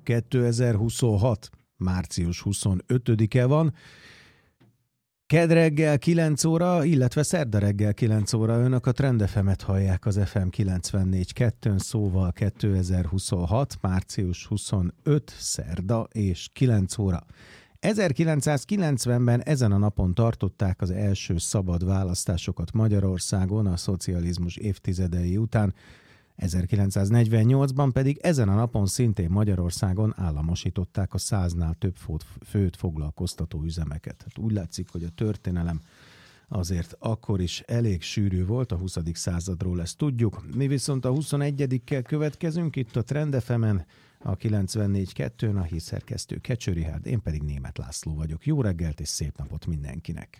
2026. március 25-e van. Kedd reggel 9 óra, illetve szerda reggel 9 óra önök a Trend FM-et hallják az FM 94.2-n, szóval 2026. március 25. szerda és 9 óra. 1990-ben ezen a napon tartották az első szabad választásokat Magyarországon a szocializmus évtizedei után, 1948-ban pedig ezen a napon szintén Magyarországon államosították a 100-nál több főt foglalkoztató üzemeket. Hát úgy látszik, hogy a történelem azért akkor is elég sűrű volt, a 20. századról ezt tudjuk. Mi viszont a 21-kel következünk itt a Trend FM-en, a 94.2-n, a hírszerkesztő Kecső Richárd, én pedig Németh László vagyok. Jó reggelt és szép napot mindenkinek!